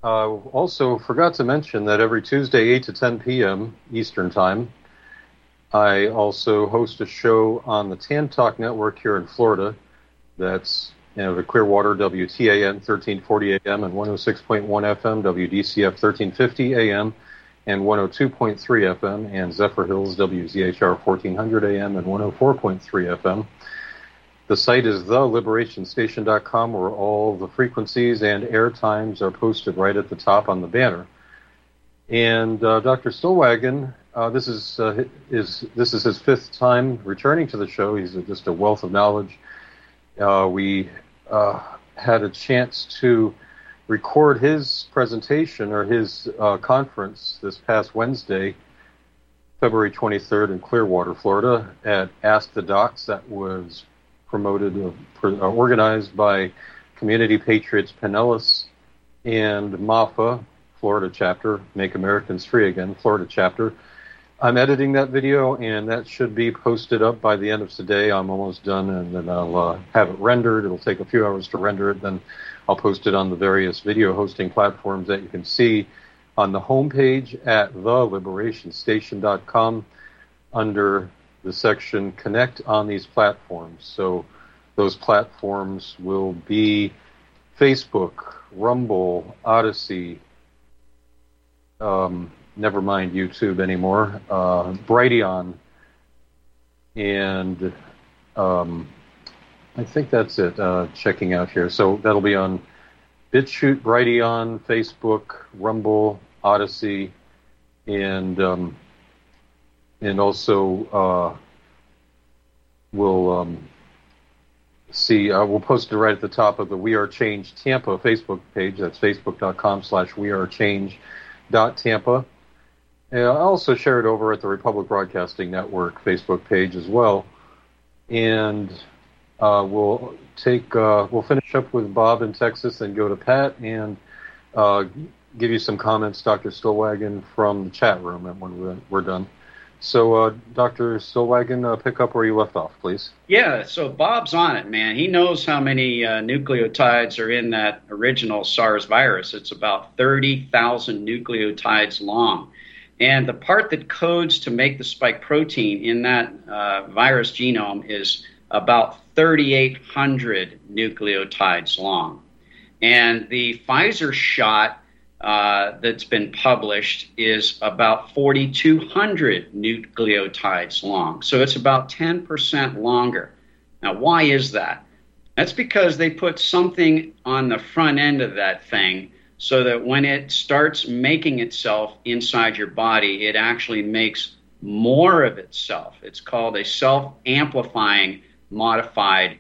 Also, forgot to mention that every Tuesday, 8 to 10 p.m. Eastern Time, I also host a show on the Tan Talk Network here in Florida. That's the Clearwater WTAN 1340 AM and 106.1 FM, WDCF 1350 AM and 102.3 FM, and Zephyr Hills WZHR 1400 AM and 104.3 FM. The site is theliberationsstation.com, where all the frequencies and air times are posted right at the top on the banner. And Dr. Stillwagon, this is his fifth time returning to the show. He's just a wealth of knowledge. We had a chance to record his presentation or his conference this past Wednesday, February 23rd in Clearwater, Florida, at Ask the Docs. That was organized by Community Patriots Pinellas and MAFA, Florida chapter, Make Americans Free Again, Florida chapter. I'm editing that video, and that should be posted up by the end of today. I'm almost done, and then I'll have it rendered. It'll take a few hours to render it. Then I'll post it on the various video hosting platforms that you can see on the homepage at theliberationsstation.com under the section Connect on these platforms. So those platforms will be Facebook, Rumble, Odyssey, never mind YouTube anymore, Brighteon, and I think that's it, checking out here. So that'll be on BitChute, Brighteon, Facebook, Rumble, Odyssey, and also we'll post it right at the top of the We Are Change Tampa Facebook page. That's facebook.com/wearechange.tampa. And I'll also share it over at the Republic Broadcasting Network Facebook page as well. And we'll finish up with Bob in Texas and go to Pat and give you some comments, Dr. Stillwagon, from the chat room when we're done. So, Dr. Stillwagon, pick up where you left off, please. Yeah, so Bob's on it, man. He knows how many nucleotides are in that original SARS virus. It's about 30,000 nucleotides long. And the part that codes to make the spike protein in that virus genome is about 3,800 nucleotides long. And the Pfizer shot that's been published is about 4,200 nucleotides long. So it's about 10% longer. Now, why is that? That's because they put something on the front end of that thing so that when it starts making itself inside your body, it actually makes more of itself. It's called a self-amplifying modified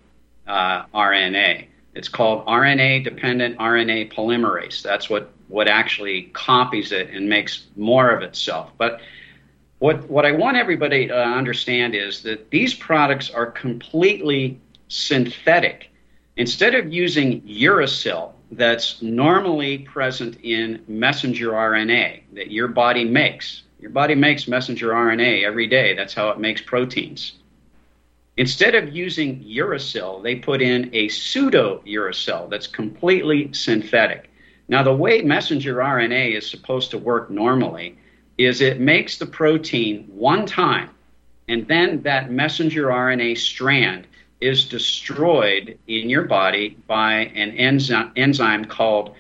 RNA. It's called RNA-dependent RNA polymerase. That's what actually copies it and makes more of itself. But what I want everybody to understand is that these products are completely synthetic. Instead of using uracil that's normally present in messenger RNA that your body makes messenger RNA every day. That's how it makes proteins. Instead of using uracil, they put in a pseudo-uracil that's completely synthetic. Now, the way messenger RNA is supposed to work normally is it makes the protein one time, and then that messenger RNA strand is destroyed in your body by an enzyme called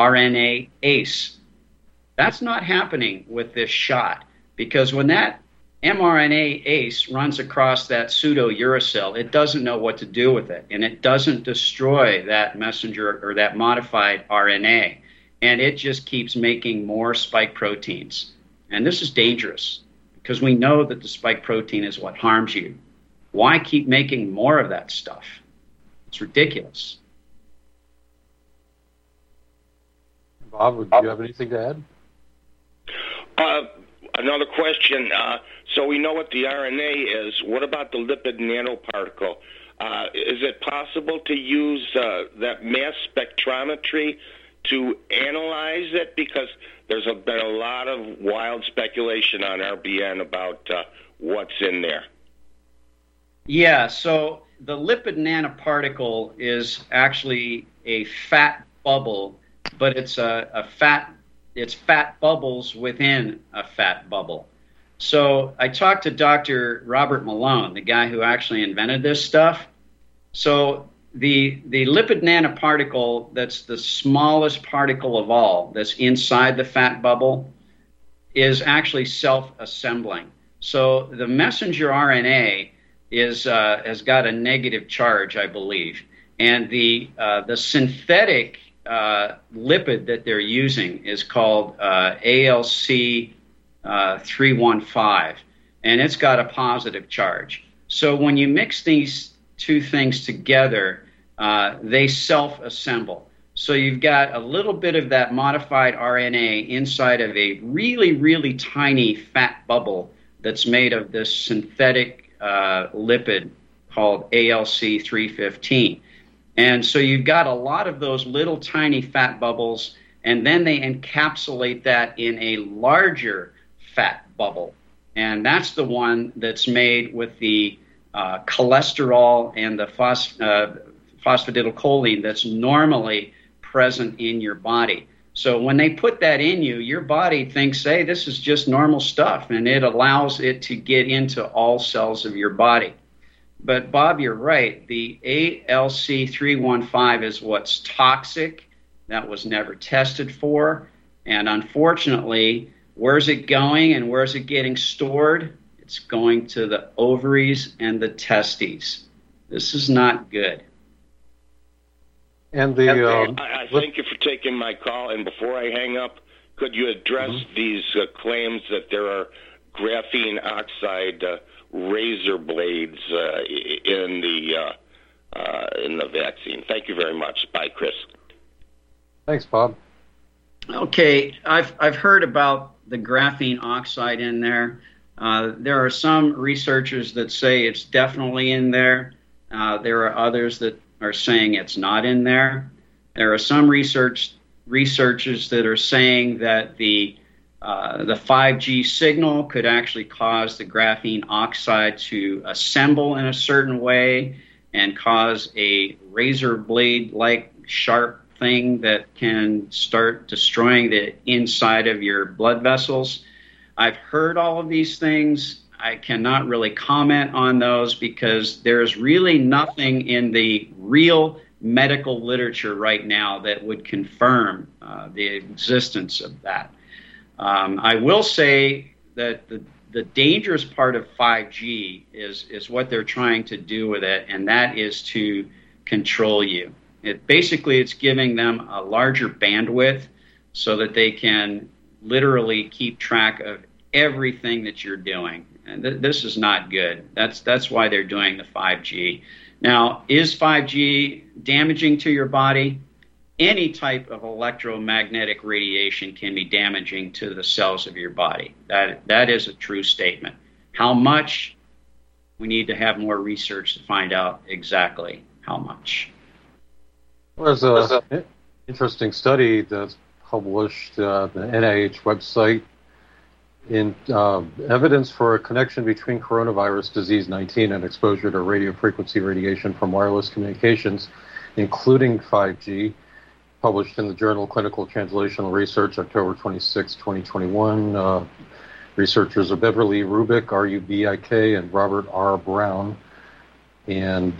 RNase. That's not happening with this shot, because when that mRNase runs across that pseudo-uracil, it doesn't know what to do with it, and it doesn't destroy that messenger or that modified RNA, and it just keeps making more spike proteins. And this is dangerous, because we know that the spike protein is what harms you. Why keep making more of that stuff? It's ridiculous. Bob, would you have anything to add? Another question. So we know what the RNA is. What about the lipid nanoparticle? Is it possible to use that mass spectrometry to analyze it? Because there's been a lot of wild speculation on RBN about what's in there. Yeah, so the lipid nanoparticle is actually a fat bubble but it's it's fat bubbles within a fat bubble. So I talked to Dr. Robert Malone, the guy who actually invented this stuff. So the lipid nanoparticle, that's the smallest particle of all that's inside the fat bubble, is actually self-assembling. So the messenger RNA has got a negative charge, I believe, and the synthetic lipid that they're using is called ALC 315, and it's got a positive charge. So when you mix these two things together, they self-assemble. So you've got a little bit of that modified RNA inside of a really, really tiny fat bubble that's made of this synthetic lipid called ALC 315. And so you've got a lot of those little tiny fat bubbles, and then they encapsulate that in a larger fat bubble. And that's the one that's made with the cholesterol and the phosphatidylcholine that's normally present in your body. So when they put that in you, your body thinks, hey, this is just normal stuff, and it allows it to get into all cells of your body. But Bob, you're right. The ALC 315 is what's toxic. That was never tested for. And unfortunately, where's it going and where's it getting stored? It's going to the ovaries and the testes. This is not good. And I thank you for taking my call. And before I hang up, could you address these claims that there are graphene oxide razor blades in the vaccine? Thank you very much. Bye, Chris. Thanks, Bob. Okay, I've heard about the graphene oxide in there. There are some researchers that say it's definitely in there. There are others that are saying it's not in there. There are some researchers that are saying that the 5G signal could actually cause the graphene oxide to assemble in a certain way and cause a razor blade-like sharp thing that can start destroying the inside of your blood vessels. I've heard all of these things. I cannot really comment on those because there's really nothing in the real medical literature right now that would confirm the existence of that. I will say that the dangerous part of 5G is what they're trying to do with it, and that is to control you. It's giving them a larger bandwidth so that they can literally keep track of everything that you're doing. And this is not good. That's why they're doing the 5G. Now, is 5G damaging to your body? Any type of electromagnetic radiation can be damaging to the cells of your body. That is a true statement. How much? We need to have more research to find out exactly how much. Well, there's an interesting study that's published on the NIH website in evidence for a connection between coronavirus disease 19 and exposure to radio frequency radiation from wireless communications, including 5G, published in the journal Clinical Translational Research, October 26, 2021. Researchers are Beverly Rubik, R-U-B-I-K, and Robert R. Brown. And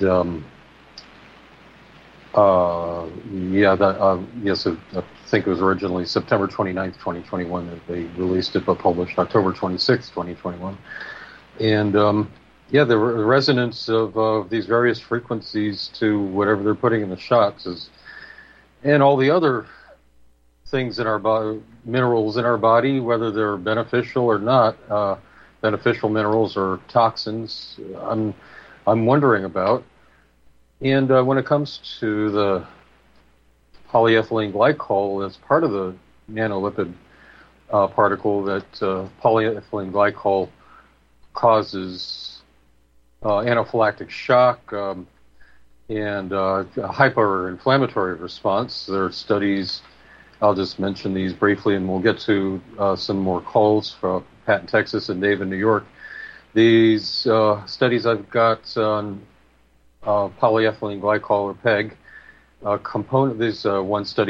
yes, I think it was originally September 29th, 2021 that they released it, but published October 26th, 2021. And the resonance of these various frequencies to whatever they're putting in the shots and all the other things in our body, minerals in our body, whether they're beneficial or not, beneficial minerals or toxins, I'm wondering about. And when it comes to the polyethylene glycol, as part of the nanolipid particle, that polyethylene glycol causes anaphylactic shock and a hyperinflammatory response. There are studies, I'll just mention these briefly, and we'll get to some more calls from Pat in Texas and Dave in New York. These studies I've got on polyethylene glycol, or PEG, component. There's one study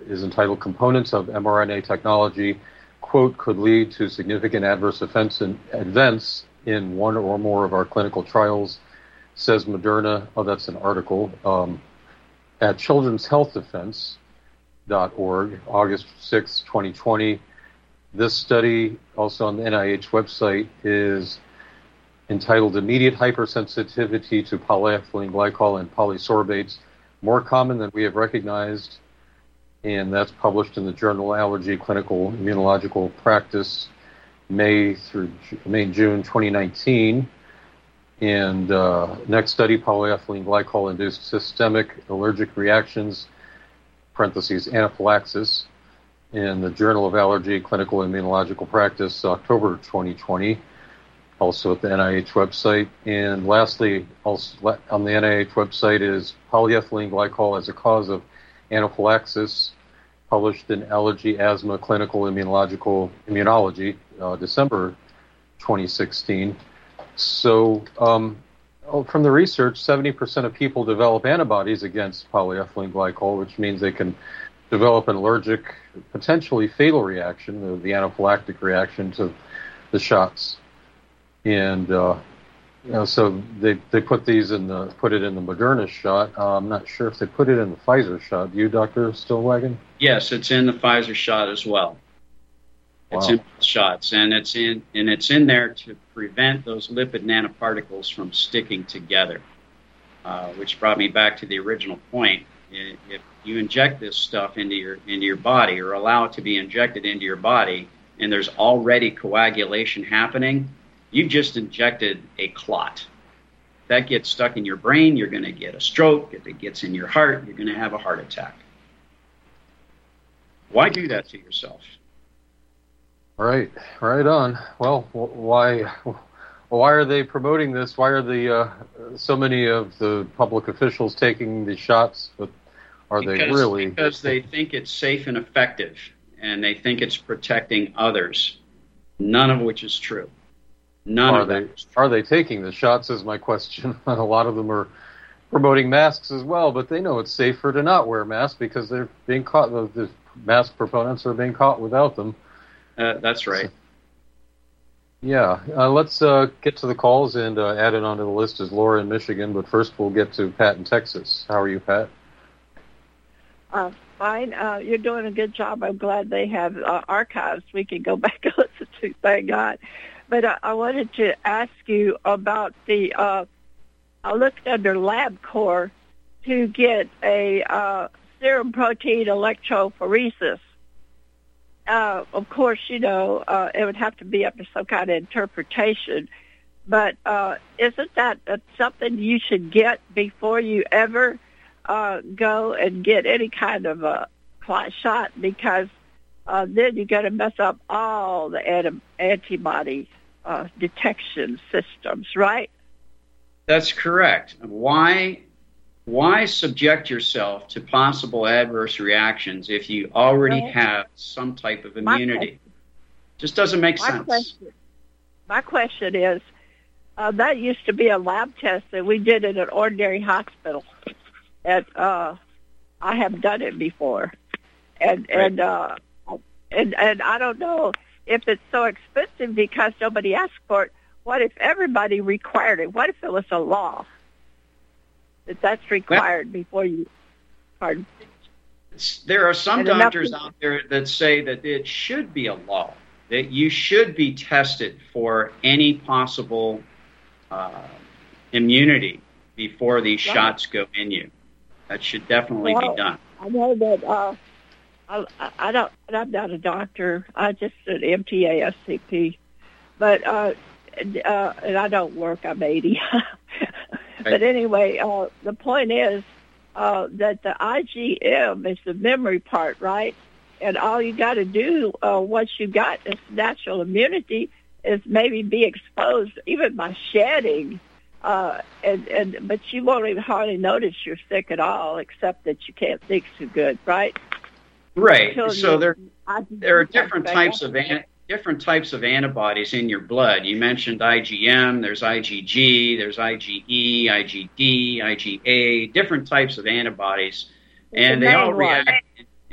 is entitled Components of mRNA Technology, quote, could lead to significant adverse events in one or more of our clinical trials, says Moderna. Oh, that's an article at children'shealthdefense.org, August 6, 2020. This study, also on the NIH website, is entitled Immediate Hypersensitivity to Polyethylene Glycol and Polysorbates, more common than we have recognized, and that's published in the journal Allergy Clinical Immunological Practice, May, June 2019. And next study, polyethylene glycol-induced systemic allergic reactions, parentheses, anaphylaxis, in the Journal of Allergy Clinical Immunological Practice, October 2020, also at the NIH website. And lastly, also on the NIH website is Polyethylene Glycol as a Cause of Anaphylaxis, published in Allergy Asthma Clinical Immunology, December 2016. So from the research, 70% of people develop antibodies against polyethylene glycol, which means they can develop an allergic, potentially fatal reaction, the anaphylactic reaction to the shots. And so they put it in the Moderna shot. I'm not sure if they put it in the Pfizer shot. Do you, Dr. Stillwagon? Yes, it's in the Pfizer shot as well. It's in shots, and it's in there to prevent those lipid nanoparticles from sticking together, which brought me back to the original point. If you inject this stuff into your body, or allow it to be injected into your body, and there's already coagulation happening, you just injected a clot. If that gets stuck in your brain, you're going to get a stroke. If it gets in your heart, you're going to have a heart attack. Why do that to yourself? Right on. Well, why are they promoting this? Why are so many of the public officials taking the shots? But because they think it's safe and effective, and they think it's protecting others, none of which is true. Are they taking the shots is my question. A lot of them are promoting masks as well, but they know it's safer to not wear masks because they're being caught. The mask proponents are being caught without them. That's right. Yeah. Let's get to the calls, and added onto the list is Laura in Michigan, but first we'll get to Pat in Texas. How are you, Pat? Fine. You're doing a good job. I'm glad they have archives we can go back and listen to, thank God. But I wanted to ask you about I looked under LabCorp to get a serum protein electrophoresis. Of course, it would have to be up to some kind of interpretation. But isn't that something you should get before you ever go and get any kind of a shot? Because then you're going to mess up all the antibody detection systems, right? That's correct. Why subject yourself to possible adverse reactions if you already have some type of immunity? Just doesn't make sense. My question is, that used to be a lab test that we did in an ordinary hospital. And I have done it before. And I don't know if it's so expensive because nobody asked for it. What if everybody required it? What if it was a law that's required before you? Pardon? There are some doctors out there that say that it should be a law, that you should be tested for any possible immunity before these shots go in you. That should definitely be done. I know that I'm not a doctor. I just an MTA SCP, but and I don't work. I'm 80. But anyway, the point is that the IgM is the memory part, right? And all you got to do once you got this natural immunity is maybe be exposed, even by shedding. But you won't even hardly notice you're sick at all, except that you can't think so good, right? Right. So there are different types of antibodies in your blood. You mentioned IgM. There's IgG. There's IgE, IgD, IgA. Different types of antibodies, and they all react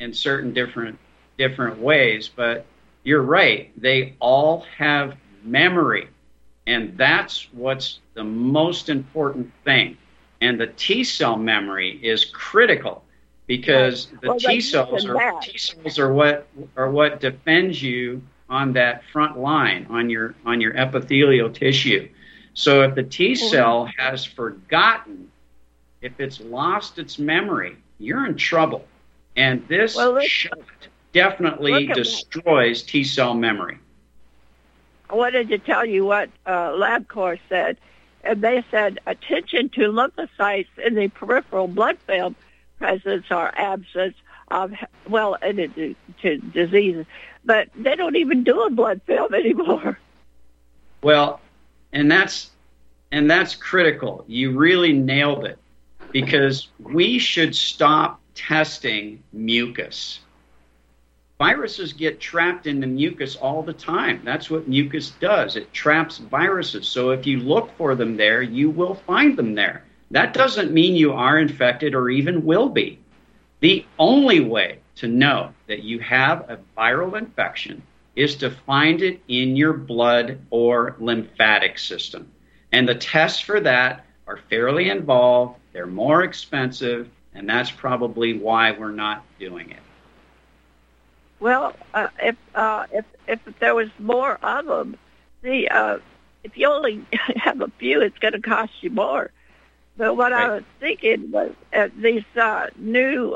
in certain different ways, but you're right. They all have memory, and that's what's the most important thing. And the T cell memory is critical because the T cells are what defends you on that front line on your epithelial tissue. So if the T cell has forgotten, if it's lost its memory, you're in trouble. And this shot definitely destroys T cell memory. I wanted to tell you what LabCorp said. And they said, attention to lymphocytes in the peripheral blood film presence or absence of, to diseases. But they don't even do a blood film anymore. Well, and that's critical. You really nailed it, because we should stop testing mucus. Viruses get trapped in the mucus all the time. That's what mucus does. It traps viruses. So if you look for them there, you will find them there. That doesn't mean you are infected or even will be. The only way to know that you have a viral infection is to find it in your blood or lymphatic system. And the tests for that are fairly involved, they're more expensive, and that's probably why we're not doing it. Well, if there was more of them, if you only have a few, it's going to cost you more. But what I was thinking was these new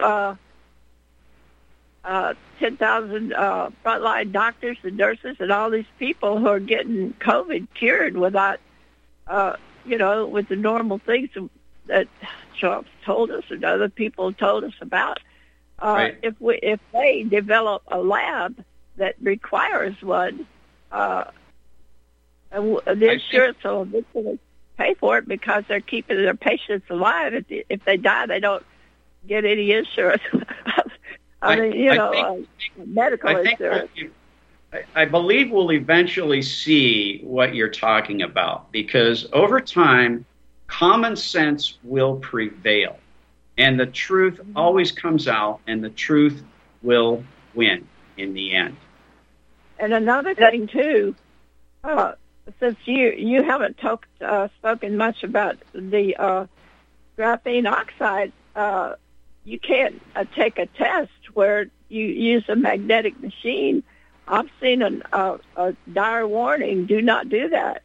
10,000 frontline doctors and nurses and all these people who are getting COVID cured without, with the normal things that Trump told us and other people told us about. If they develop a lab that requires one, the insurance will eventually pay for it because they're keeping their patients alive. If they die, they don't get any insurance. Medical insurance. I believe we'll eventually see what you're talking about, because over time, common sense will prevail. And the truth always comes out, and the truth will win in the end. And another thing, too, since you haven't spoken much about the graphene oxide, you can't take a test where you use a magnetic machine. I've seen a dire warning, do not do that.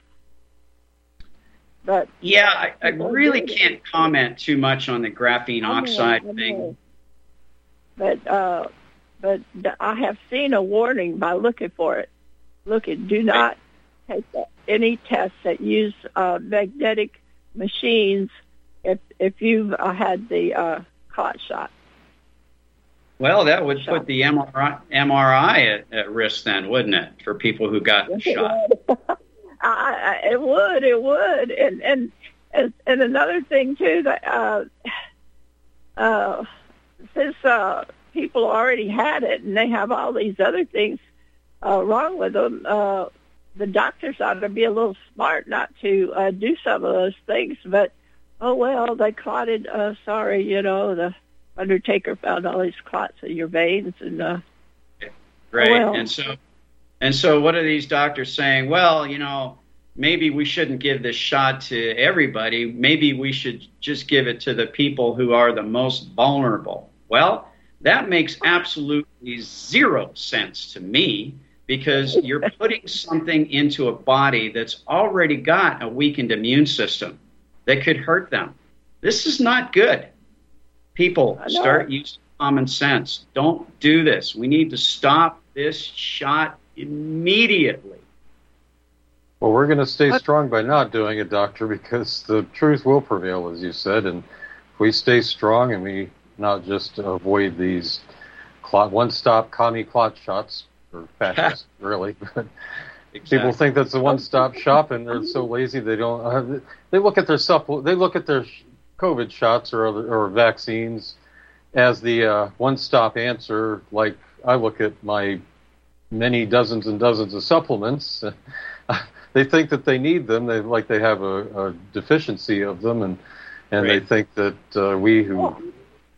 But yeah, I really can't comment too much on the graphene oxide thing. But I have seen a warning by looking for it. Do not take any tests that use magnetic machines if you've had the clot shot. Well, that would put the MRI at risk then, wouldn't it, for people who got the shot? It would, and another thing too, that since people already had it and they have all these other things wrong with them, the doctors ought to be a little smart not to do some of those things. But they clotted. The undertaker found all these clots in your veins, and And so what are these doctors saying? Well, maybe we shouldn't give this shot to everybody. Maybe we should just give it to the people who are the most vulnerable. Well, that makes absolutely zero sense to me, because you're putting something into a body that's already got a weakened immune system that could hurt them. This is not good. People, start using common sense. Don't do this. We need to stop this shot immediately. Well, we're going to stay strong by not doing it, Doctor, because the truth will prevail, as you said, and if we stay strong and we not just avoid these one-stop commie clot shots, or fascists, really, but exactly. People think that's a one-stop shop, and they're so lazy they don't. They look at their COVID shots or vaccines as the one-stop answer. Like I look at my many dozens and dozens of supplements. They think that they need them. They have a deficiency of them, and they think that we who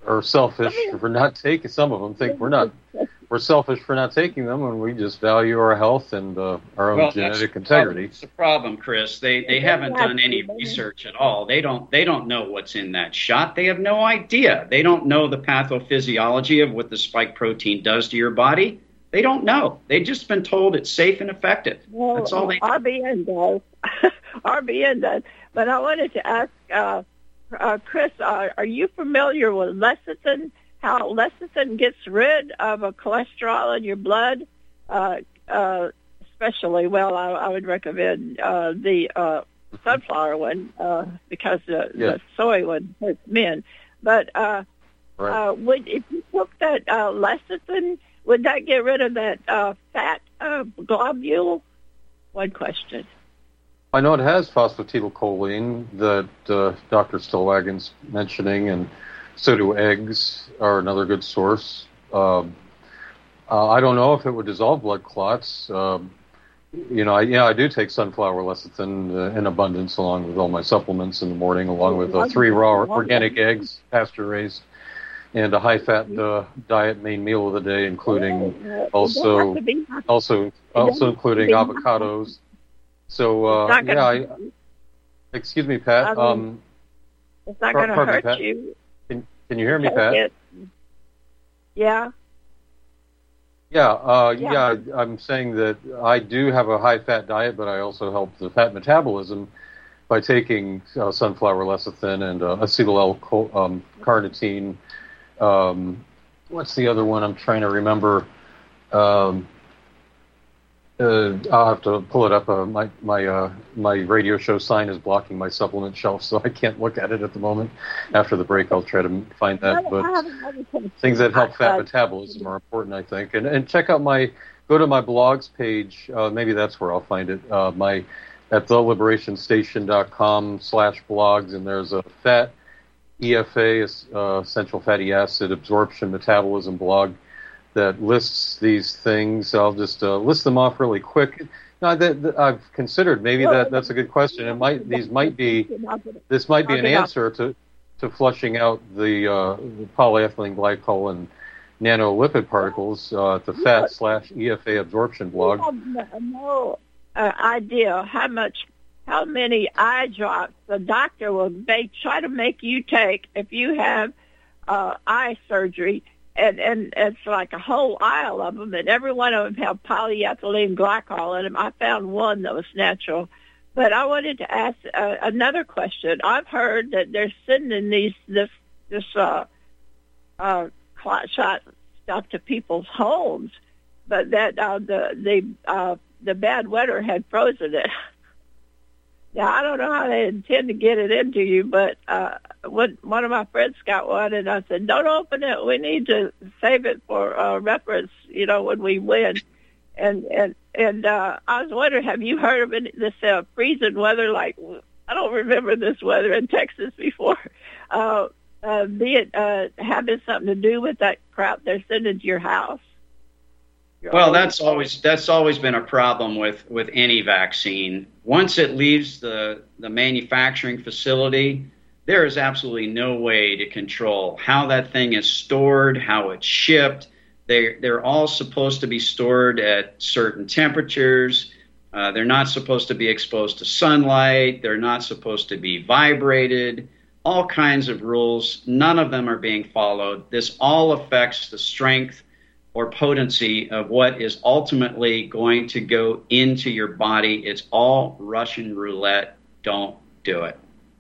are selfish for not taking. Some of them think we're selfish for not taking them, and we just value our health and our own genetic integrity. That's the problem, Chris. They haven't done any research at all. They don't know what's in that shot. They have no idea. They don't know the pathophysiology of what the spike protein does to your body. They don't know. They've just been told it's safe and effective. Well, that's all they know. RBN does. RBN does. But I wanted to ask Chris, are you familiar with lecithin? How lecithin gets rid of a cholesterol in your blood? Especially, I would recommend the sunflower one because the soy one hurts men. But if you took that lecithin, would that get rid of that fat globule? One question. I know it has phosphatidylcholine that Dr. Stillwagon's mentioning, and so do eggs are another good source. I don't know if it would dissolve blood clots. I do take sunflower lecithin in abundance along with all my supplements in the morning, along with 3 raw organic eggs, pasture-raised, and a high-fat diet main meal of the day, including also including avocados. So excuse me, Pat. It's not going to hurt you. Can you hear me, Pat? Yeah. Yeah. I'm saying that I do have a high-fat diet, but I also help the fat metabolism by taking sunflower lecithin and acetyl-L-carnitine. What's the other one? I'm trying to remember. I'll have to pull it up. My radio show sign is blocking my supplement shelf, so I can't look at it at the moment. After the break, I'll try to find that. But things that help fat metabolism are important, I think. And check out go to my blogs page. Maybe that's where I'll find it. At theliberationstation.com/blogs, and there's a fat EFA, essential fatty acid absorption metabolism blog that lists these things. I'll just list them off really quick. Now, I've considered maybe that's a good question. This might be an answer to flushing out the polyethylene glycol and nanolipid particles at the fat/EFA absorption blog. No idea how many eye drops the doctor will try to make you take if you have eye surgery. And it's like a whole aisle of them, and every one of them have polyethylene glycol in them. I found one that was natural. But I wanted to ask another question. I've heard that they're sending this clot shot stuff to people's homes, but that the bad weather had frozen it. Now, I don't know how they intend to get it into you, but one of my friends got one, and I said, don't open it. We need to save it for reference, when we win. And I was wondering, have you heard of this freezing weather? Like, I don't remember this weather in Texas before. Be it having something to do with that crap they're sending to your house? Well, that's always been a problem with any vaccine. Once it leaves the manufacturing facility, there is absolutely no way to control how that thing is stored, how it's shipped. They're all supposed to be stored at certain temperatures. They're not supposed to be exposed to sunlight. They're not supposed to be vibrated. All kinds of rules. None of them are being followed. This all affects the strength or potency of what is ultimately going to go into your body. It's all Russian roulette. Don't do it.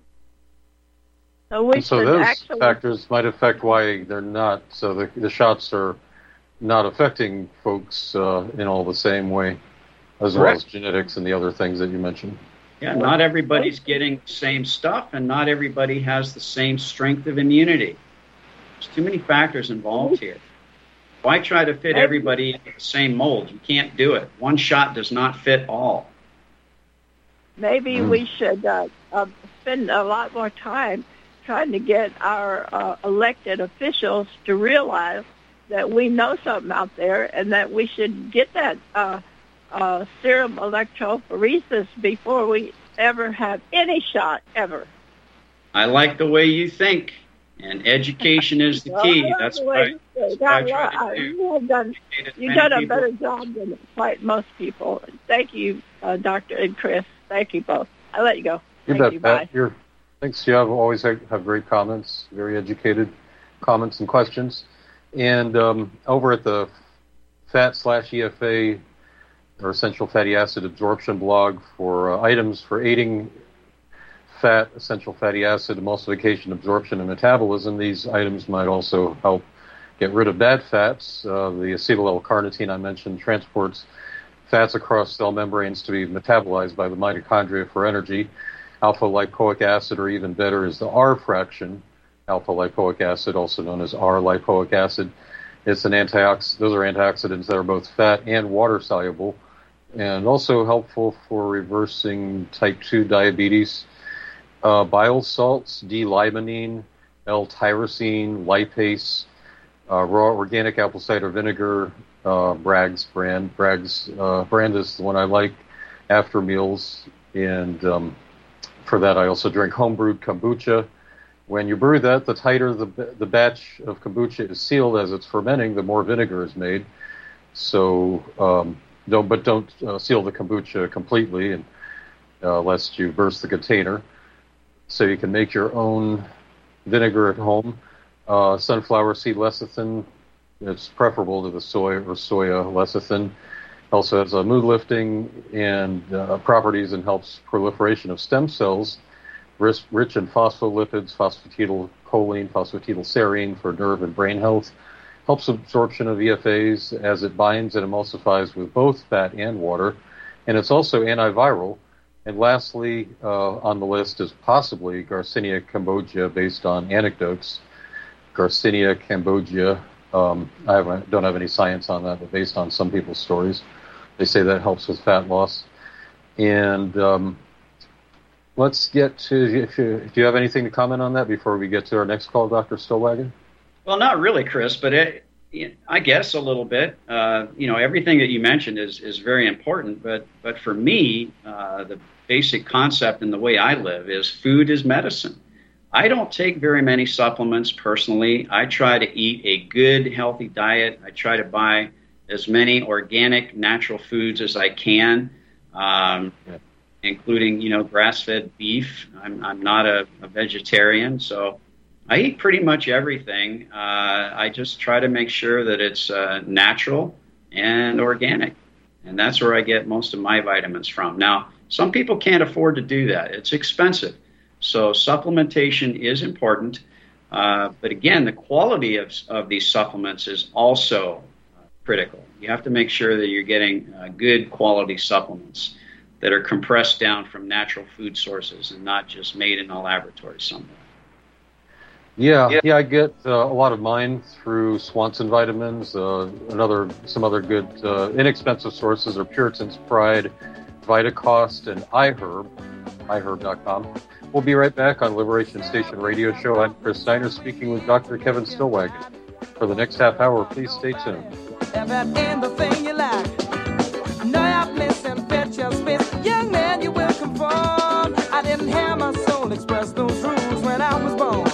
So those factors might affect why they're not. So the shots are not affecting folks in all the same way, as well as genetics and the other things that you mentioned. Yeah, not everybody's getting the same stuff, and not everybody has the same strength of immunity. There's too many factors involved here. Why try to fit everybody into the same mold? You can't do it. One shot does not fit all. Maybe we should spend a lot more time trying to get our elected officials to realize that we know something out there and that we should get that serum electrophoresis before we ever have any shot ever. I like the way you think. And education is the key. That's what I try to do. You've done a better job than quite most people. Thank you, Doctor and Chris. Thank you both. I'll let you go. You bet, Pat. Thanks. You always have great comments, very educated comments and questions. And over at the FAT/EFA, or Essential Fatty Acid Absorption blog, for items for aiding fat, essential fatty acid, emulsification, absorption, and metabolism. These items might also help get rid of bad fats. The acetyl L-carnitine I mentioned transports fats across cell membranes to be metabolized by the mitochondria for energy. Alpha-lipoic acid, or even better, is the R fraction. Alpha-lipoic acid, also known as R-lipoic acid. It's an those are antioxidants that are both fat and water-soluble, and also helpful for reversing type 2 diabetes. Bile salts, D-limonene, L-tyrosine, lipase, raw organic apple cider vinegar, Bragg's brand. Bragg's brand is the one I like after meals, and for that I also drink homebrewed kombucha. When you brew that, the tighter the batch of kombucha is sealed as it's fermenting, the more vinegar is made. So don't seal the kombucha completely, and lest you burst the container. So you can make your own vinegar at home. Sunflower seed lecithin, it's preferable to the soy or soya lecithin. Also has a mood lifting and properties, and helps proliferation of stem cells. Rich in phospholipids, phosphatidylcholine, phosphatidylserine for nerve and brain health. Helps absorption of EFAs as it binds and emulsifies with both fat and water. And it's also antiviral. And lastly, on the list is possibly Garcinia cambogia, based on anecdotes. Garcinia cambogia, I don't have any science on that, but based on some people's stories, they say that helps with fat loss. And let's get to, do you have anything to comment on that before we get to our next call, Dr. Stillwagon? Well, not really, Chris, but I guess a little bit. Everything that you mentioned is very important, but for me, the basic concept in the way I live is food is medicine. I don't take very many supplements personally. I try to eat a good, healthy diet. I try to buy as many organic, natural foods as I can, including, grass-fed beef. I'm not a vegetarian, so I eat pretty much everything. I just try to make sure that it's natural and organic, and that's where I get most of my vitamins from. Now, some people can't afford to do that. It's expensive. So supplementation is important. But again, the quality of these supplements is also critical. You have to make sure that you're getting good quality supplements that are compressed down from natural food sources and not just made in a laboratory somewhere. Yeah, I get a lot of mine through Swanson Vitamins. Some other good inexpensive sources are Puritan's Pride, Vitacost, and iHerb, iHerb.com. We'll be right back on Liberation Station Radio Show. I'm Chris Steiner, speaking with Dr. Kevin Stillwagon. For the next half hour, please stay tuned. Young man, you will conform. I didn't have my soul express those rules when I was born.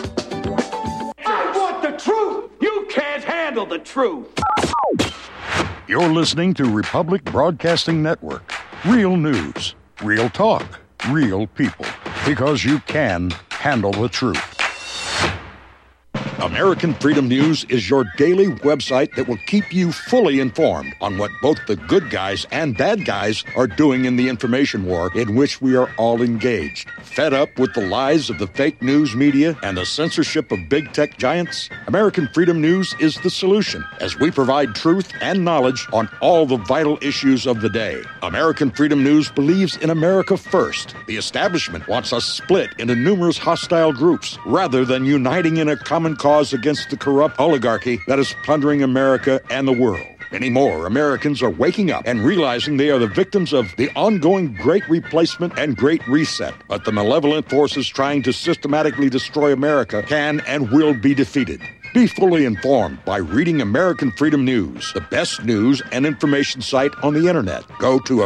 I want the truth. You can't handle the truth. You're listening to Republic Broadcasting Network. Real news, real talk, real people. Because you can handle the truth. American Freedom News is your daily website that will keep you fully informed on what both the good guys and bad guys are doing in the information war in which we are all engaged. Fed up with the lies of the fake news media and the censorship of big tech giants? American Freedom News is the solution, as we provide truth and knowledge on all the vital issues of the day. American Freedom News believes in America first. The establishment wants us split into numerous hostile groups rather than uniting in a common cause against the corrupt oligarchy that is plundering America and the world. Many more Americans are waking up and realizing they are the victims of the ongoing Great Replacement and Great Reset. But the malevolent forces trying to systematically destroy America can and will be defeated. Be fully informed by reading American Freedom News, the best news and information site on the internet. Go to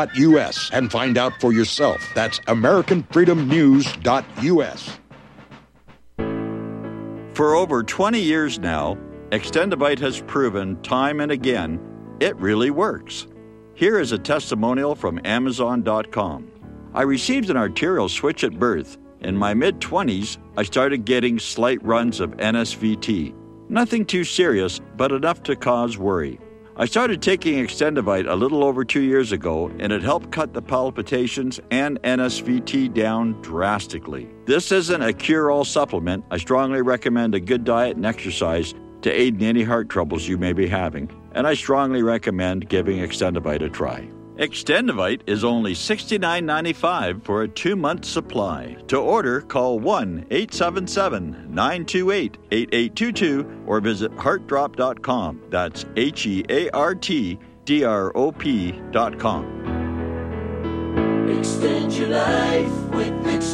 AmericanFreedomNews.us and find out for yourself. That's AmericanFreedomNews.us. For over 20 years now, Extendivite has proven time and again it really works. Here is a testimonial from Amazon.com. I received an arterial switch at birth. In my mid-20s, I started getting slight runs of NSVT. Nothing too serious, but enough to cause worry. I started taking Extendivite a little over 2 years ago, and it helped cut the palpitations and NSVT down drastically. This isn't a cure-all supplement. I strongly recommend a good diet and exercise to aid in any heart troubles you may be having, and I strongly recommend giving Extendivite a try. Extendivite is only $69.95 for a 2-month supply. To order, call 1-877-928-8822 or visit heartdrop.com. That's HEARTDROP.com. Extend your life with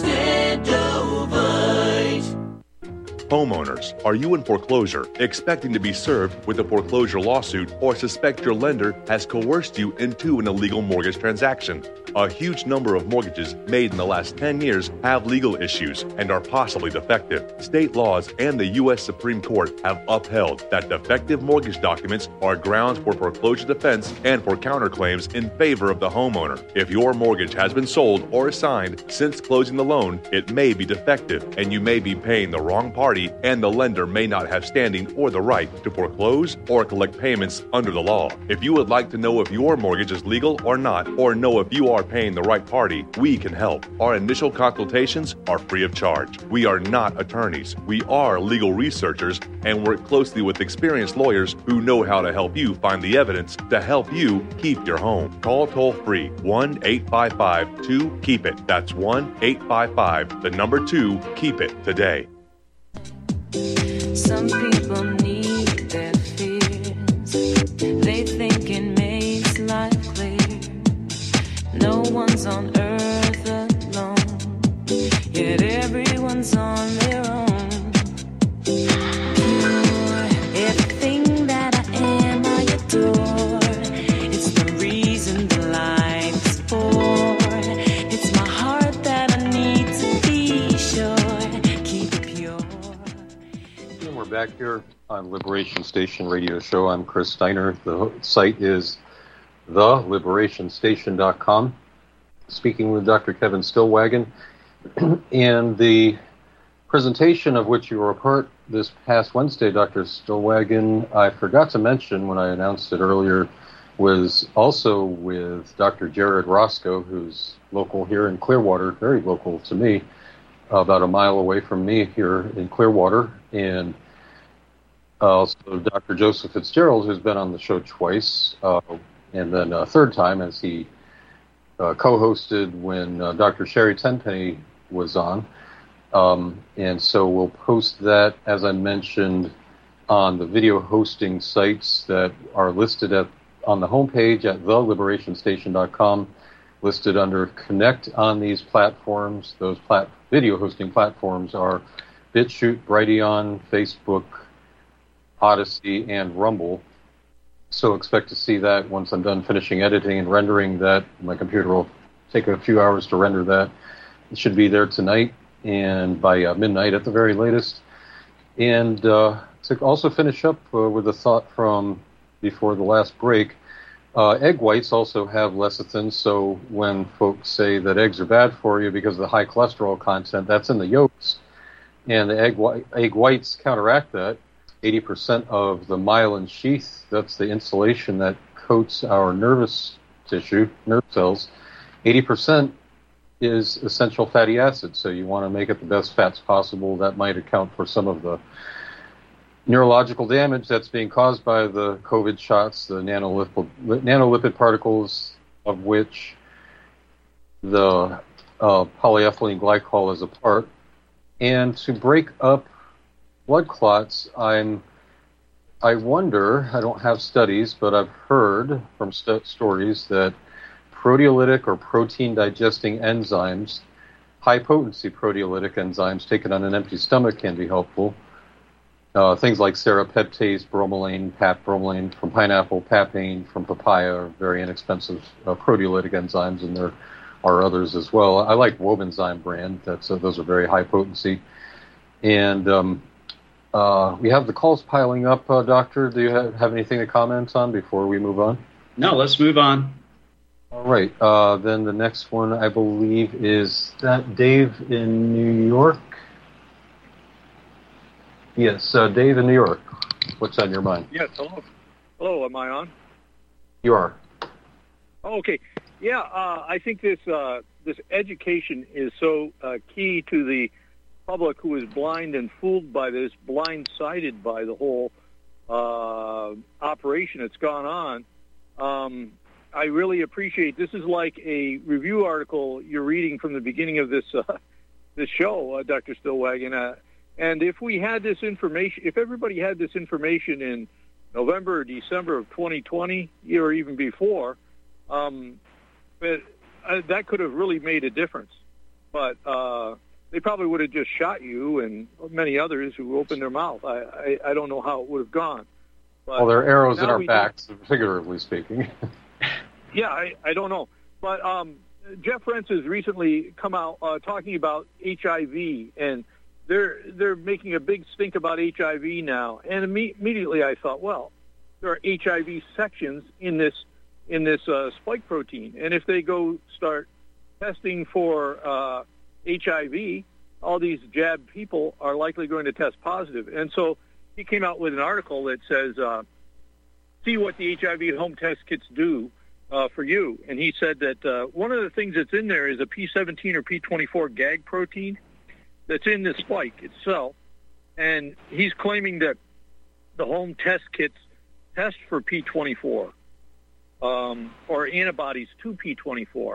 Extendivite. Homeowners, are you in foreclosure, expecting to be served with a foreclosure lawsuit, or suspect your lender has coerced you into an illegal mortgage transaction? A huge number of mortgages made in the last 10 years have legal issues and are possibly defective. State laws and the U.S. Supreme Court have upheld that defective mortgage documents are grounds for foreclosure defense and for counterclaims in favor of the homeowner. If your mortgage has been sold or assigned since closing the loan, it may be defective and you may be paying the wrong party, and the lender may not have standing or the right to foreclose or collect payments under the law. If you would like to know if your mortgage is legal or not, or know if you are paying the right party, we can help. Our initial consultations are free of charge. We are not attorneys. We are legal researchers and work closely with experienced lawyers who know how to help you find the evidence to help you keep your home. Call toll-free 1-855-2-KEEP-IT. That's 1-855-2-KEEP-IT today. Some people need their fears. They think it makes life clear. No one's on earth alone, yet everyone's on their own. Everything that I am, I adore. It's the reason the life's for. It's my heart that I need to be sure. Keep it pure. And we're back here on Liberation Station Radio Show. I'm Chris Steiner. The site is theliberationstation.com. Speaking with Dr. Kevin Stillwagon. And the presentation of which you were a part this past Wednesday, Dr. Stillwagon, I forgot to mention when I announced it earlier, was also with Dr. Jared Roscoe, who's local here in Clearwater, very local to me, about a mile away from me here in Clearwater, and also Dr. Joseph Fitzgerald, who's been on the show twice, and then a third time as he co-hosted when Dr. Sherry Tenpenny was on. And so we'll post that, as I mentioned, on the video hosting sites that are listed on the homepage at theliberationstation.com, listed under Connect on these platforms. Those video hosting platforms are BitChute, Brighteon, Facebook, Odyssey, and Rumble. So expect to see that once I'm done finishing editing and rendering that. My computer will take a few hours to render that. It should be there tonight and by midnight at the very latest. And to also finish up with a thought from before the last break, egg whites also have lecithin, so when folks say that eggs are bad for you because of the high cholesterol content, that's in the yolks. And the egg whites counteract that. 80% of the myelin sheath, that's the insulation that coats our nervous tissue, nerve cells, 80% is essential fatty acids. So you want to make it the best fats possible. That might account for some of the neurological damage that's being caused by the COVID shots, the nanolipid particles, of which the polyethylene glycol is a part. And to break up blood clots, I wonder, I don't have studies, but I've heard from stories that proteolytic or protein digesting enzymes, high potency proteolytic enzymes taken on an empty stomach can be helpful. Things like serrapeptase, bromelain, pap-bromelain from pineapple, papain from papaya are very inexpensive proteolytic enzymes, and there are others as well. I like Wobenzyme brand. Those are very high potency. And We have the calls piling up, Doctor. Do you have anything to comment on before we move on? No, let's move on. All right. Then the next one, I believe, is that Dave in New York. Yes, Dave in New York. What's on your mind? Yes, hello. Hello, am I on? You are. Oh, okay. Yeah, I think this education is so key to the public who is blind and fooled by this, blindsided by the whole operation that's gone on. I really appreciate this. Is like a review article you're reading from the beginning of this show, Dr. Stillwagon. And if we had this information, if everybody had this information in November or December of 2020, or even before, that could have really made a difference. But they probably would have just shot you and many others who opened their mouth. I don't know how it would have gone. But well, there are arrows in our backs, figuratively speaking. Yeah, I don't know. But Jeff Rense has recently come out talking about HIV, and they're making a big stink about HIV now. And immediately I thought, well, there are HIV sections in this spike protein, and if they go start testing for HIV, all these jabbed people are likely going to test positive. And so he came out with an article that says, see what the HIV home test kits do for you. And he said that one of the things that's in there is a P17 or P24 gag protein that's in the spike itself. And he's claiming that the home test kits test for P24 or antibodies to P24.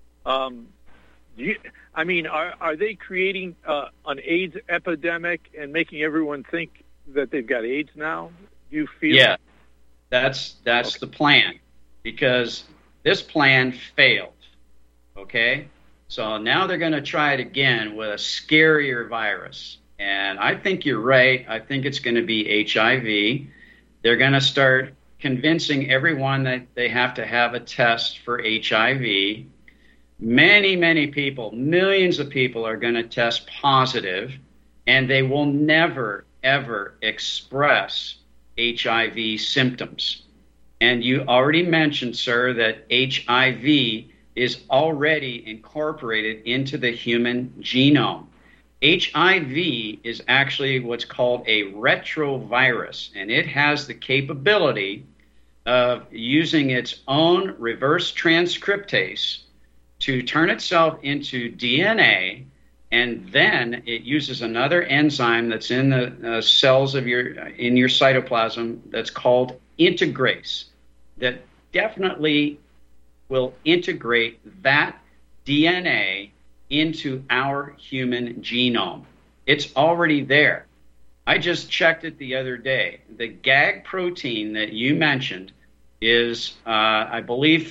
Are they creating an AIDS epidemic and making everyone think that they've got AIDS now? Do you feel? Yeah, that's okay. The plan, because this plan failed. Okay, so now they're going to try it again with a scarier virus, and I think you're right. I think it's going to be HIV. They're going to start convincing everyone that they have to have a test for HIV. Many, many people, millions of people are going to test positive, and they will never, ever express HIV symptoms. And you already mentioned, sir, that HIV is already incorporated into the human genome. HIV is actually what's called a retrovirus, and it has the capability of using its own reverse transcriptase to turn itself into DNA, and then it uses another enzyme that's in the cells of your cytoplasm that's called integrase, that definitely will integrate that DNA into our human genome. It's already there. I just checked it the other day. The gag protein that you mentioned is, I believe,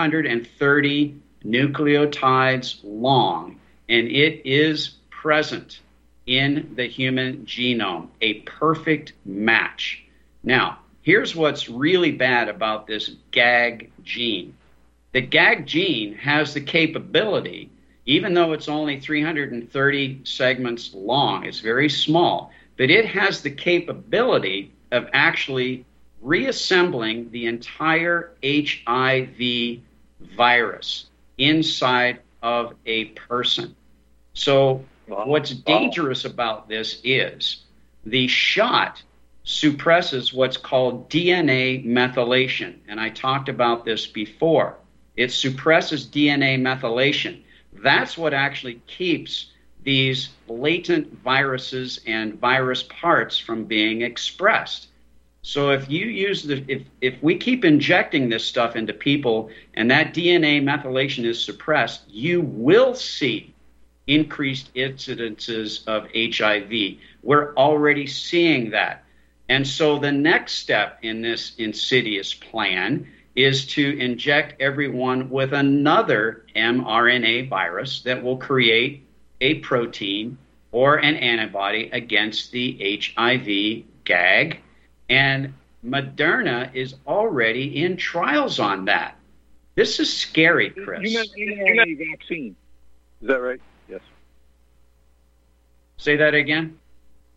330 nucleotides long, and it is present in the human genome, a perfect match. Now, here's what's really bad about this gag gene. The gag gene has the capability, even though it's only 330 segments long, it's very small, but it has the capability of actually reassembling the entire HIV virus inside of a person. So what's dangerous about this is the shot suppresses what's called DNA methylation. And I talked about this before. It suppresses DNA methylation. That's what actually keeps these latent viruses and virus parts from being expressed. So if you use if we keep injecting this stuff into people and that DNA methylation is suppressed, you will see increased incidences of HIV. We're already seeing that. And so the next step in this insidious plan is to inject everyone with another mRNA virus that will create a protein or an antibody against the HIV gag. And Moderna is already in trials on that. This is scary, Chris. You meant mRNA vaccine. Is that right? Yes. Say that again?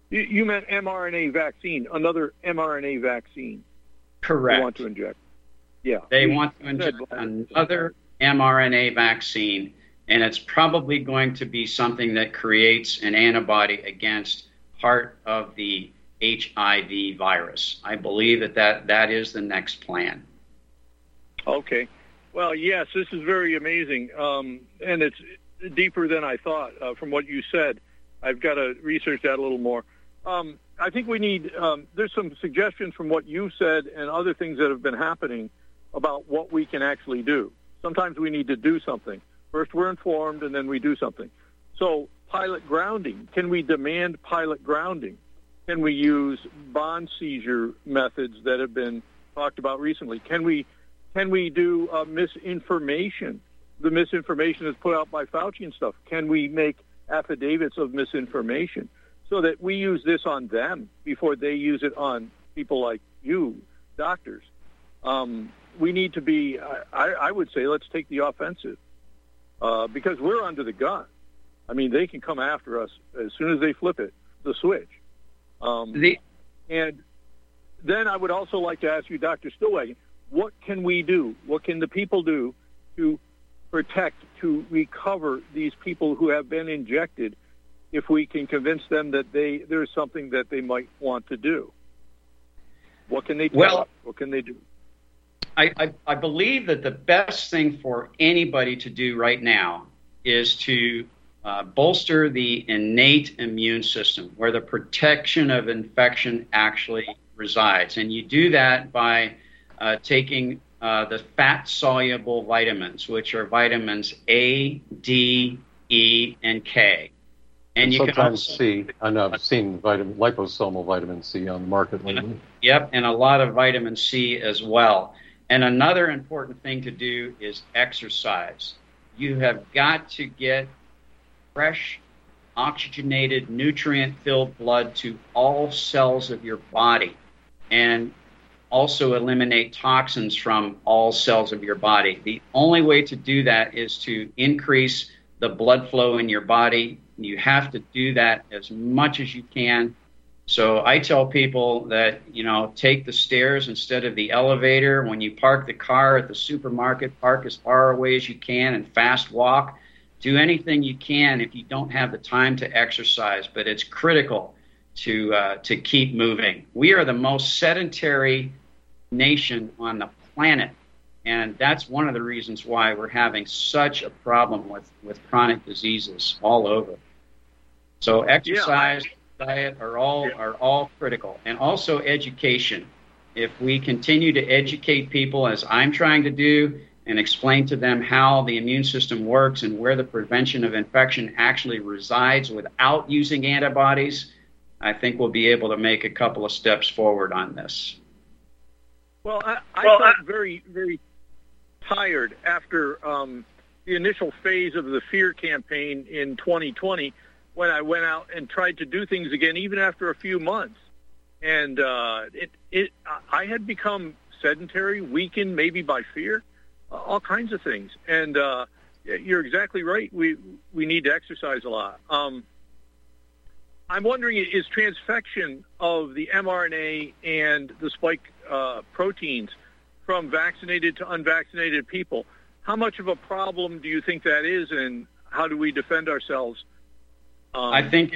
You meant mRNA vaccine, another mRNA vaccine. Correct. They want to inject. Yeah. They want to inject another mRNA vaccine, and it's probably going to be something that creates an antibody against part of the HIV virus. I believe that is the next plan. Okay. Well, yes, this is very amazing, and it's deeper than I thought from what you said. I've got to research that a little more. I think we need, there's some suggestions from what you said and other things that have been happening about what we can actually do. Sometimes we need to do something. First we're informed, and then we do something. So pilot grounding, can we demand pilot grounding? Can we use bond seizure methods that have been talked about recently? Can we do misinformation? The misinformation is put out by Fauci and stuff. Can we make affidavits of misinformation so that we use this on them before they use it on people like you, doctors? We need to be, I would say, let's take the offensive because we're under the gun. I mean, they can come after us as soon as they flip the switch. And then I would also like to ask you, Dr. Stillwagon, what can we do? What can the people do to protect, to recover these people who have been injected if we can convince them that there's something that they might want to do? What can they do? What can they do? I believe that the best thing for anybody to do right now is to bolster the innate immune system, where the protection of infection actually resides. And you do that by taking the fat-soluble vitamins, which are vitamins A, D, E, and K. And you sometimes can also, C. I know I've seen liposomal vitamin C on the market lately. Yep, and a lot of vitamin C as well. And another important thing to do is exercise. You have got to get fresh, oxygenated, nutrient-filled blood to all cells of your body, and also eliminate toxins from all cells of your body. The only way to do that is to increase the blood flow in your body. You have to do that as much as you can. So I tell people that, take the stairs instead of the elevator. When you park the car at the supermarket, park as far away as you can and fast walk. Do anything you can if you don't have the time to exercise, but it's critical to keep moving. We are the most sedentary nation on the planet, and that's one of the reasons why we're having such a problem with chronic diseases all over. So exercise, diet are all critical, and also education. If we continue to educate people, as I'm trying to do, and explain to them how the immune system works and where the prevention of infection actually resides without using antibodies, I think we'll be able to make a couple of steps forward on this. Well, I felt very, very tired after the initial phase of the fear campaign in 2020 when I went out and tried to do things again, even after a few months. And I had become sedentary, weakened maybe by fear, all kinds of things. And you're exactly right. We need to exercise a lot. I'm wondering, is transfection of the mRNA and the spike proteins from vaccinated to unvaccinated people, how much of a problem do you think that is, and how do we defend ourselves? I think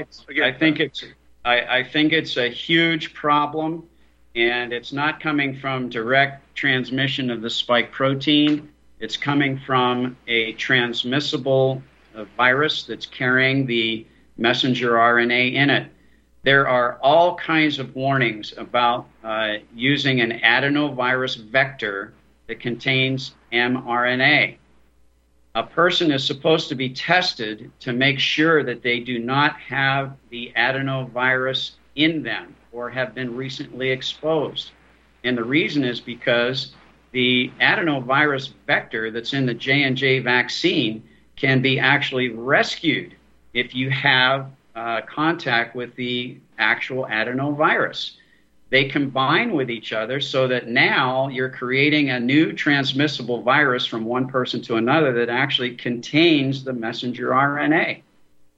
it's a huge problem, and it's not coming from direct transmission of the spike protein. It's coming from a transmissible virus that's carrying the messenger RNA in it. There are all kinds of warnings about using an adenovirus vector that contains mRNA. A person is supposed to be tested to make sure that they do not have the adenovirus in them or have been recently exposed. And the reason is because the adenovirus vector that's in the J&J vaccine can be actually rescued if you have contact with the actual adenovirus. They combine with each other so that now you're creating a new transmissible virus from one person to another that actually contains the messenger RNA.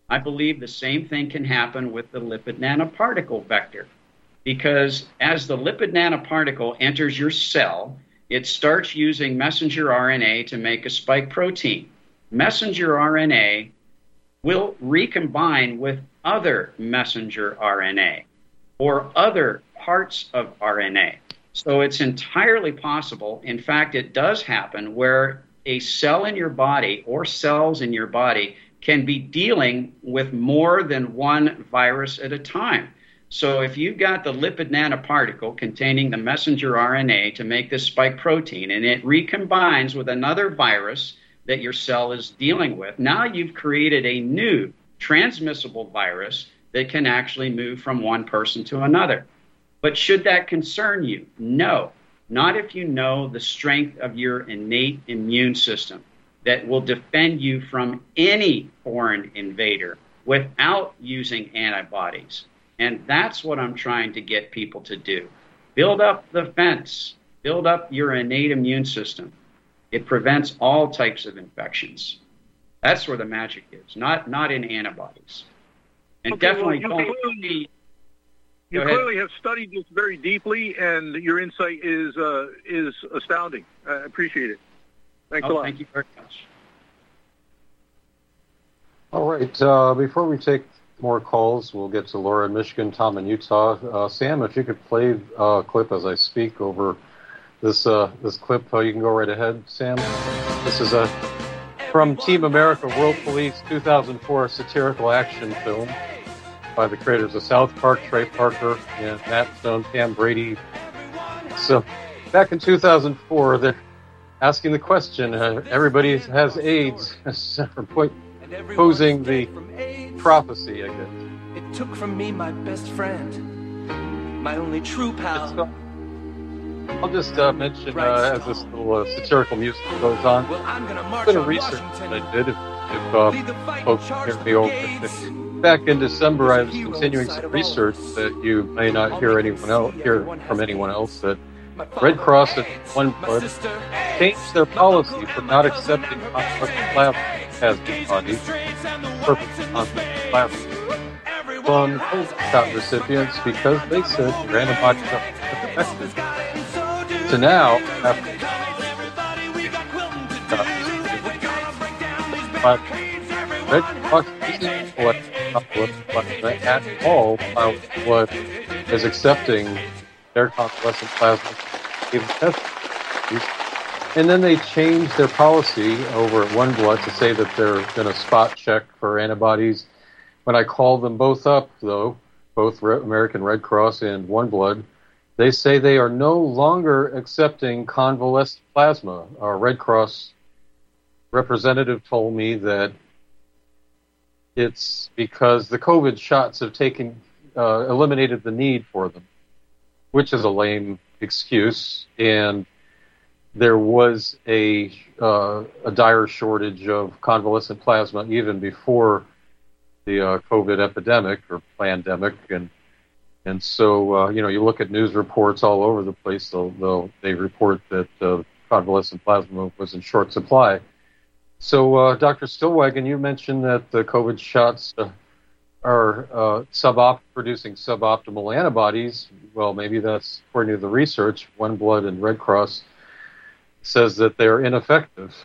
I believe the same thing can happen with the lipid nanoparticle vector, because as the lipid nanoparticle enters your cell, it starts using messenger RNA to make a spike protein. Messenger RNA will recombine with other messenger RNA or other parts of RNA. So it's entirely possible, in fact, it does happen, where a cell in your body or cells in your body can be dealing with more than one virus at a time. So if you've got the lipid nanoparticle containing the messenger RNA to make this spike protein, and it recombines with another virus that your cell is dealing with, now you've created a new transmissible virus that can actually move from one person to another. But should that concern you? No, not if you know the strength of your innate immune system that will defend you from any foreign invader without using antibodies. And that's what I'm trying to get people to do. Build up the fence. Build up your innate immune system. It prevents all types of infections. That's where the magic is, not in antibodies. And okay, definitely you clearly have studied this very deeply, and your insight is astounding. I appreciate it. Thanks a lot. Thank you very much. All right. Before we take more calls, we'll get to Laura in Michigan, Tom in Utah. Sam, if you could play a clip as I speak over this clip, you can go right ahead, Sam. This is from Team America World Police 2004 satirical action film by the creators of South Park, Trey Parker, and Matt Stone, Pam Brady. So back in 2004, they're asking the question, everybody has AIDS, posing the prophecy, I guess. It took from me my best friend, my only true pal. I'll just mention as this little satirical music goes on, a bit of research that I did, if folks hear me over. Back in December, I was continuing some research that you may not hear from anyone else, that Red Cross and OneBlood changed their policy for not accepting convalescent plasma as bodies, plasma from COVID shot recipients because they said their antibodies are effective. So now, after Red Cross isn't at all what is accepting their convalescent plasma even tested. And then they changed their policy over at OneBlood to say that they're going to spot check for antibodies. When I called them both up, though, both American Red Cross and OneBlood, they say they are no longer accepting convalescent plasma. Our Red Cross representative told me that it's because the COVID shots have eliminated the need for them, which is a lame excuse. And there was a dire shortage of convalescent plasma even before the COVID epidemic or pandemic, and so you look at news reports all over the place. They report that convalescent plasma was in short supply. So, Dr. Stillwagon, you mentioned that the COVID shots are producing suboptimal antibodies. Well, maybe that's according to the research. OneBlood and Red Cross says that they're ineffective.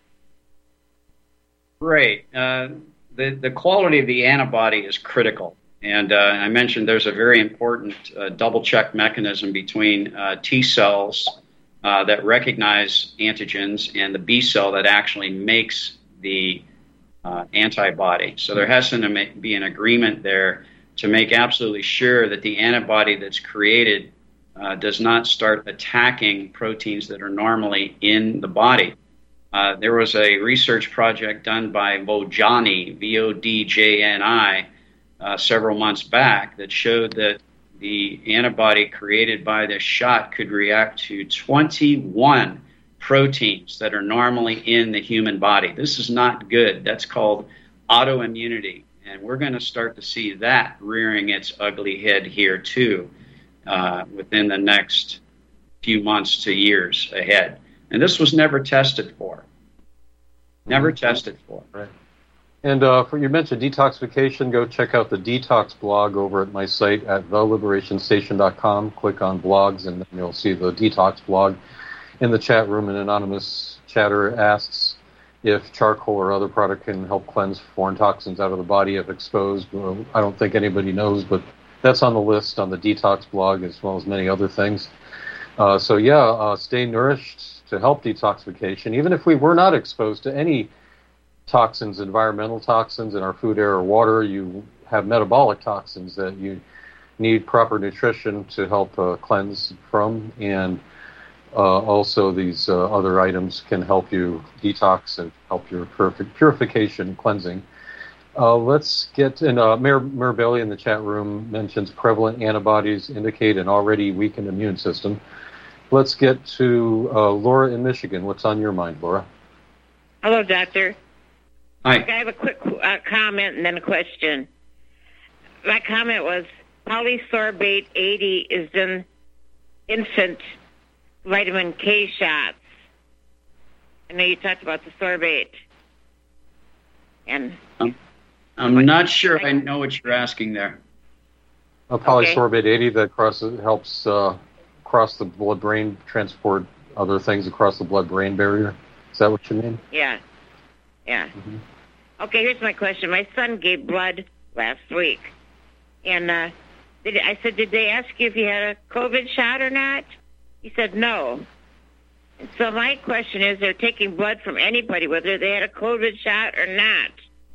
Right. The quality of the antibody is critical. And I mentioned there's a very important double-check mechanism between T cells that recognize antigens and the B cell that actually makes the antibody. So there has to be an agreement there to make absolutely sure that the antibody that's created does not start attacking proteins that are normally in the body. There was a research project done by Vodjani, Vodjni, several months back that showed that the antibody created by this shot could react to 21 proteins that are normally in the human body. This is not good. That's called autoimmunity. And we're going to start to see that rearing its ugly head here, too, within the next few months to years ahead. And this was never tested for. Never tested for. Right. And you mentioned detoxification. Go check out the Detox blog over at my site at theliberationstation.com. Click on blogs, and then you'll see the Detox blog. In the chat room, an anonymous chatter asks if charcoal or other product can help cleanse foreign toxins out of the body if exposed. Well, I don't think anybody knows, but that's on the list on the Detox blog, as well as many other things. Stay nourished to help detoxification. Even if we were not exposed to any toxins, environmental toxins in our food, air, or water, you have metabolic toxins that you need proper nutrition to help cleanse from, and also these other items can help you detox and help your purification, cleansing. Let's get in. Mayor Bailey in the chat room mentions prevalent antibodies indicate an already weakened immune system. Let's get to Laura in Michigan. What's on your mind, Laura? Hello, Doctor. Hi. I have a quick comment and then a question. My comment was polysorbate 80 is in infant vitamin K shots. I know you talked about the sorbate. And I'm not sure I know what you're asking there. Polysorbate 80 that helps cross the blood-brain, transport other things across the blood-brain barrier. Is that what you mean? Yeah. Mm-hmm. Okay, here's my question. My son gave blood last week. And I said, did they ask you if you had a COVID shot or not? He said no. And so my question is, they're taking blood from anybody, whether they had a COVID shot or not.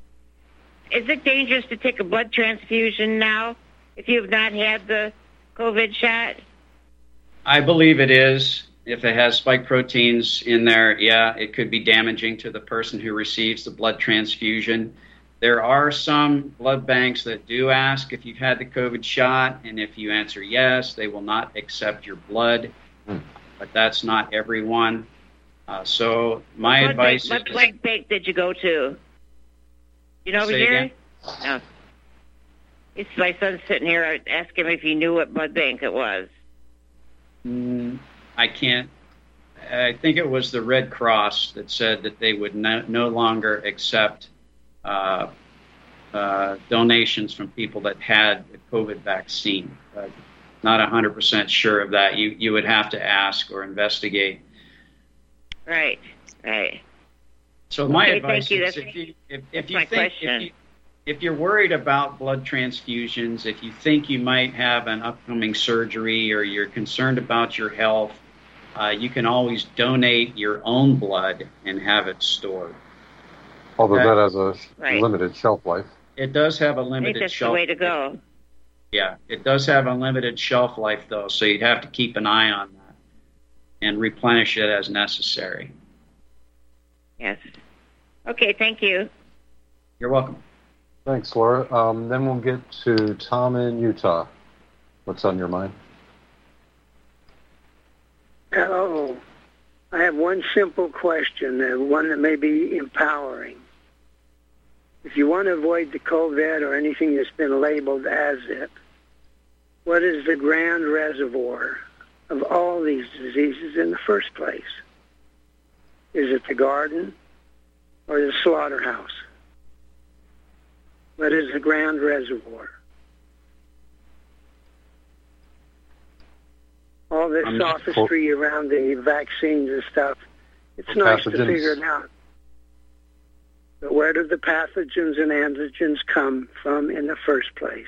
Is it dangerous to take a blood transfusion now if you have not had the COVID shot? I believe it is. If it has spike proteins in there, yeah, it could be damaging to the person who receives the blood transfusion. There are some blood banks that do ask if you've had the COVID shot, and if you answer yes, they will not accept your blood. But that's not everyone. So my advice is... What blood bank did you go to? You know over here? No. It's my son sitting here. I asked him if he knew what blood bank it was. I can't. I think it was the Red Cross that said that they would no longer accept donations from people that had the COVID vaccine. But not 100% sure of that. You would have to ask or investigate. Right. So my advice is if you're worried about blood transfusions, if you think you might have an upcoming surgery or you're concerned about your health, you can always donate your own blood and have it stored. Although that has a limited shelf life. It does have a limited shelf life. I think that's the way to go. Yeah, it does have a limited shelf life, though, so you'd have to keep an eye on that and replenish it as necessary. Yes. Okay, thank you. You're welcome. Thanks, Laura. Then we'll get to Tom in Utah. What's on your mind? Hello. I have one simple question, one that may be empowering. If you want to avoid the COVID or anything that's been labeled as it, what is the grand reservoir of all these diseases in the first place? Is it the garden or the slaughterhouse? What is the grand reservoir? All this sophistry around the vaccines and stuff, it's nice to figure it out. But where do the pathogens and antigens come from in the first place?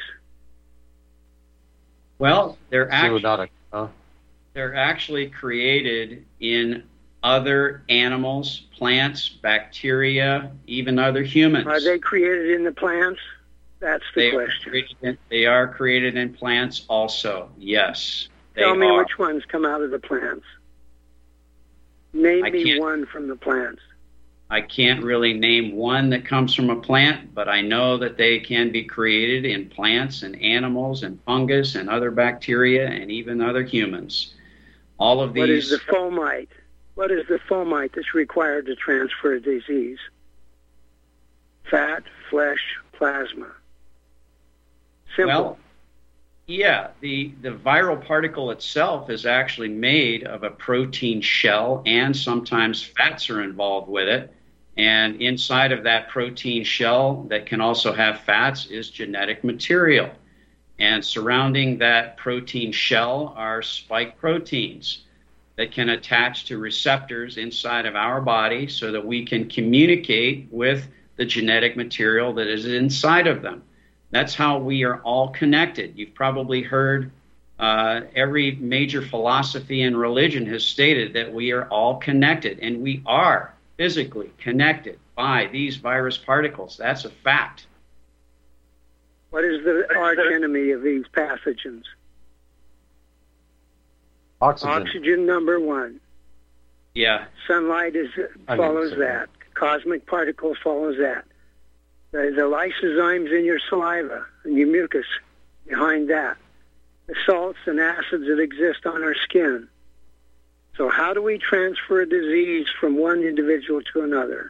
Well, they're actually created in other animals, plants, bacteria, even other humans. Are they created in the plants? That's the question. They are created in plants also, yes. Tell me which ones come out of the plants. Name me one from the plants. I can't really name one that comes from a plant, but I know that they can be created in plants and animals and fungus and other bacteria and even other humans. All of these... What is the fomite? What is the fomite that's required to transfer a disease? Fat, flesh, plasma. Simple. Well, yeah, the viral particle itself is actually made of a protein shell, and sometimes fats are involved with it. And inside of that protein shell that can also have fats is genetic material. And surrounding that protein shell are spike proteins that can attach to receptors inside of our body so that we can communicate with the genetic material that is inside of them. That's how we are all connected. You've probably heard every major philosophy and religion has stated that we are all connected, and we are physically connected by these virus particles. That's a fact. What is the arch enemy of these pathogens? Oxygen, number one. Yeah. Sunlight follows that. Cosmic particles follows that. The lysozymes in your saliva and your mucus behind that. The salts and acids that exist on our skin. So how do we transfer a disease from one individual to another?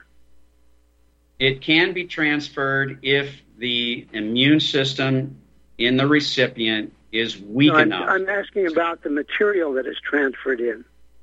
It can be transferred if the immune system in the recipient is weak enough. I'm asking about the material that is transferred in,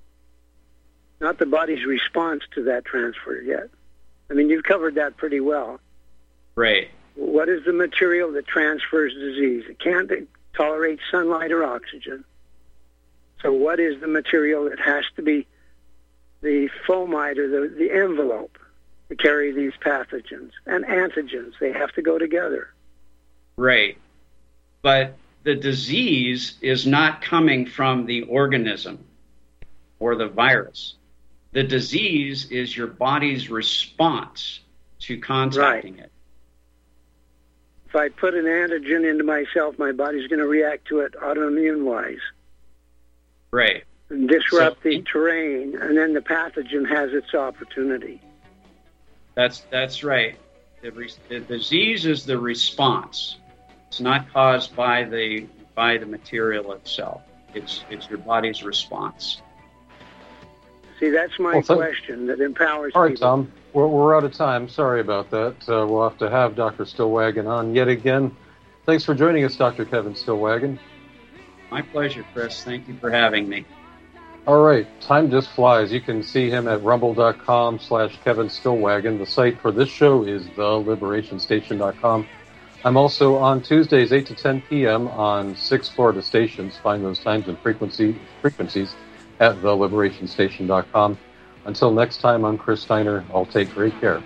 not the body's response to that transfer yet. I mean, you've covered that pretty well. Right. What is the material that transfers disease? It can't tolerate sunlight or oxygen. So what is the material that has to be the fomite or the envelope to carry these pathogens? And antigens, they have to go together. Right. But the disease is not coming from the organism or the virus. The disease is your body's response to contacting it. If I put an antigen into myself, my body's going to react to it autoimmune-wise. Right. And disrupt the terrain, and then the pathogen has its opportunity. That's right. The disease is the response. It's not caused by the material itself. It's your body's response. See, that's my question that empowers All right, people. Tom, we're out of time. Sorry about that. We'll have to have Dr. Stillwagon on yet again. Thanks for joining us, Dr. Kevin Stillwagon. My pleasure, Chris. Thank you for having me. All right, time just flies. You can see him at rumble.com/Kevin Stillwagon. The site for this show is theliberationstation.com. I'm also on Tuesdays, 8 to 10 p.m. on 6 Florida stations. Find those times and frequencies at theliberationstation.com. Until next time, I'm Chris Steiner. I'll take great care.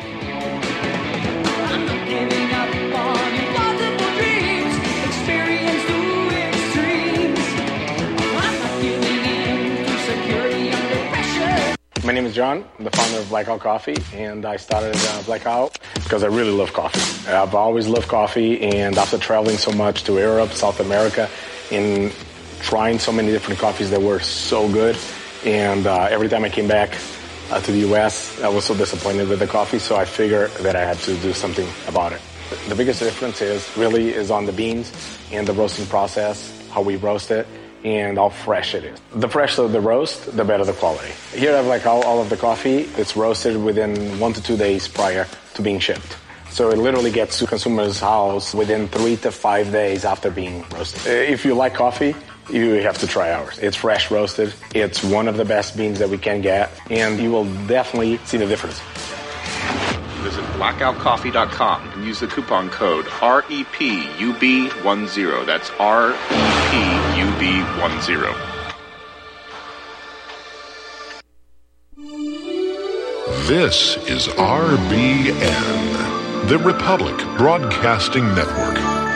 My name is John. I'm the founder of Blackout Coffee, and I started Blackout because I really love coffee. I've always loved coffee, and after traveling so much to Europe, South America, and trying so many different coffees that were so good, and every time I came back to the U.S., I was so disappointed with the coffee, so I figured that I had to do something about it. The biggest difference is on the beans and the roasting process, how we roast it, and how fresh it is. The fresher the roast, the better the quality. Here I have like all of the coffee. It's roasted within 1 to 2 days prior to being shipped. So it literally gets to consumer's house within 3 to 5 days after being roasted. If you like coffee, you have to try ours. It's fresh roasted. It's one of the best beans that we can get, and you will definitely see the difference. Visit blackoutcoffee.com and use the coupon code REPUB10. That's REPUB10. This is RBN, the Republic Broadcasting Network.